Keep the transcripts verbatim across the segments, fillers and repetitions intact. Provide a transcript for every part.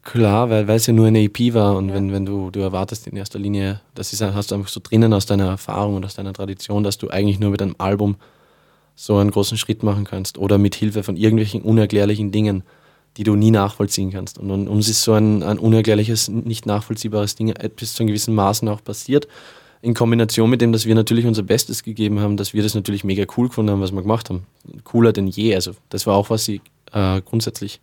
Klar, weil weil es ja nur eine E P war und ja. wenn, wenn du, du erwartest in erster Linie, das ist, hast du einfach so drinnen aus deiner Erfahrung und aus deiner Tradition, dass du eigentlich nur mit einem Album so einen großen Schritt machen kannst oder mit Hilfe von irgendwelchen unerklärlichen Dingen, die du nie nachvollziehen kannst. Und, und uns ist so ein, ein unerklärliches, nicht nachvollziehbares Ding bis zu einem gewissen Maßen auch passiert, in Kombination mit dem, dass wir natürlich unser Bestes gegeben haben, dass wir das natürlich mega cool gefunden haben, was wir gemacht haben. Cooler denn je. Also das war auch, was sie äh, grundsätzlich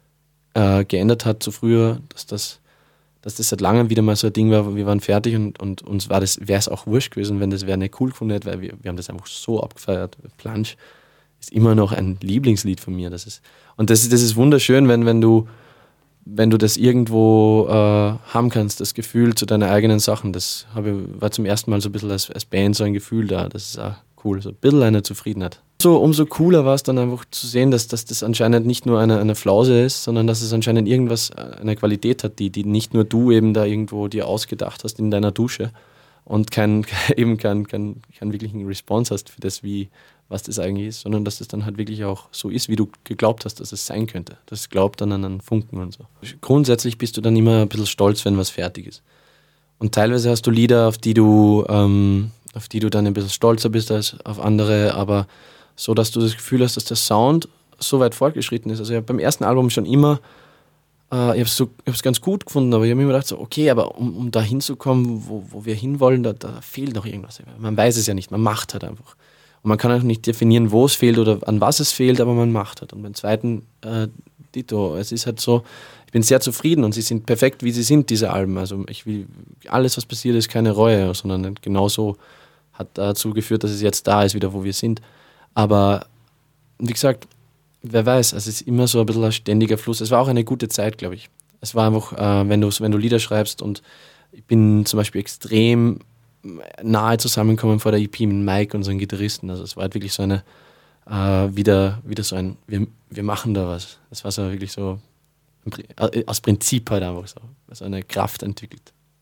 äh, geändert hat zu früher, dass das, dass das seit langem wieder mal so ein Ding war, wir waren fertig und, und uns war das, wäre es auch wurscht gewesen, wenn das wer nicht cool gefunden hätte, weil wir, wir haben das einfach so abgefeiert. Plansch ist immer noch ein Lieblingslied von mir. Das ist, und das ist, das ist wunderschön, wenn, wenn du wenn du das irgendwo äh, haben kannst, das Gefühl zu deinen eigenen Sachen. Das habe, war zum ersten Mal so ein bisschen als, als Band so ein Gefühl da. Das ist auch cool, so ein bisschen eine Zufriedenheit. So, umso cooler war es dann einfach zu sehen, dass, dass das anscheinend nicht nur eine, eine Flause ist, sondern dass es anscheinend irgendwas, eine Qualität hat, die, die nicht nur du eben da irgendwo dir ausgedacht hast in deiner Dusche und kein, eben keinen kein, kein wirklichen Response hast für das, wie, was das eigentlich ist, sondern dass das dann halt wirklich auch so ist, wie du geglaubt hast, dass es sein könnte. Das glaubt dann an einen Funken und so. Grundsätzlich bist du dann immer ein bisschen stolz, wenn was fertig ist. Und teilweise hast du Lieder, auf die du, ähm, auf die du dann ein bisschen stolzer bist als auf andere, aber so, dass du das Gefühl hast, dass der Sound so weit fortgeschritten ist. Also ich habe beim ersten Album schon immer, äh, ich habe es so, ich hab's ganz gut gefunden, aber ich habe mir immer gedacht, so, okay, aber um, um da hinzukommen, wo, wo wir hinwollen, da, da fehlt noch irgendwas. Man weiß es ja nicht, man macht halt einfach. Und man kann auch nicht definieren, wo es fehlt oder an was es fehlt, aber man macht halt. Und beim zweiten, äh, Dito, es ist halt so, ich bin sehr zufrieden und sie sind perfekt, wie sie sind, diese Alben. Also ich will, alles, was passiert ist, keine Reue, sondern genauso hat dazu geführt, dass es jetzt da ist, wieder wo wir sind. Aber wie gesagt, wer weiß, es ist immer so ein bisschen ein ständiger Fluss. Es war auch eine gute Zeit, glaube ich. Es war einfach, äh, wenn du, wenn du Lieder schreibst und ich bin zum Beispiel extrem nahe zusammenkommen vor der E P mit Mike, unseren Gitarristen. Also es war halt wirklich so eine, äh, wieder, wieder so ein, wir, wir machen da was. Das war so wirklich so, aus Prinzip halt einfach so, so eine Kraft entwickelt.